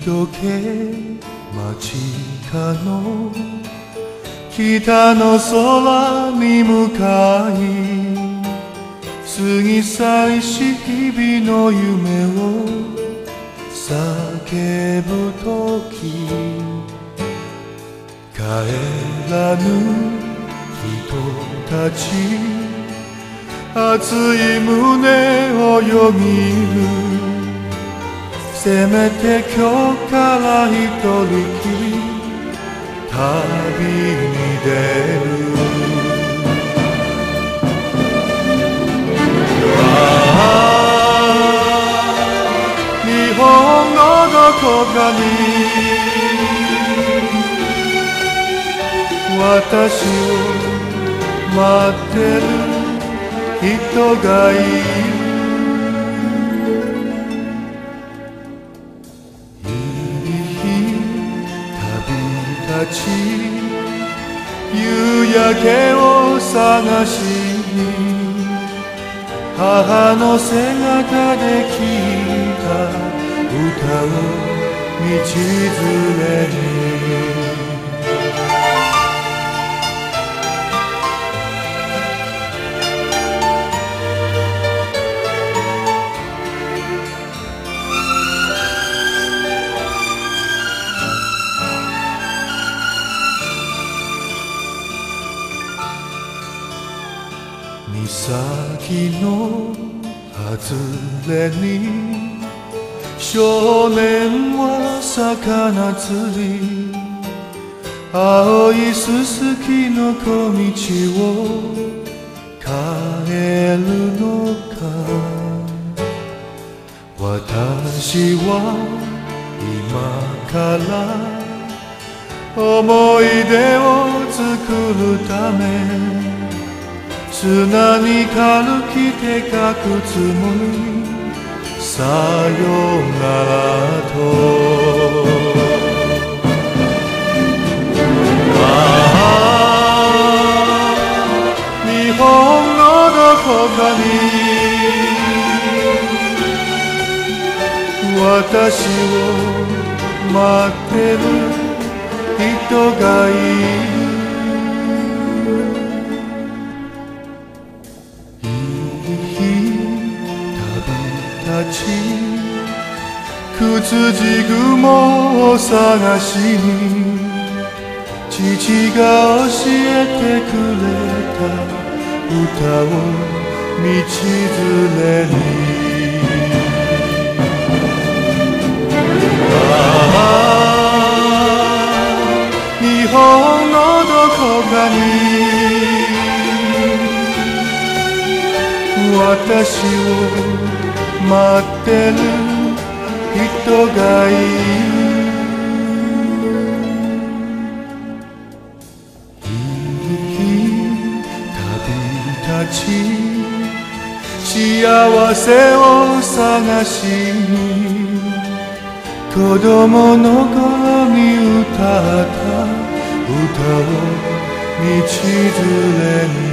時計間近の北の空に向かい過ぎ去りし日々の夢を叫ぶ時帰らぬ人たち熱い胸をよぎるせめて今日から一人きり旅に出る日本のどこかに私を待ってる人がいる夕焼けを探しに母の背中で聴いた歌を道連れに岬の外れに少年は魚釣り青いすすきの小道を帰るのか私は今から思い出を作るため砂に軽き手書くつもりさよならと日本のどこかに私を待ってる人がいる靴地雲を探しに父が教えてくれた歌を道連れに日本のどこかに私を待ってる人がいる旅立ち幸せを探しに子供の頃に歌った歌を道連れに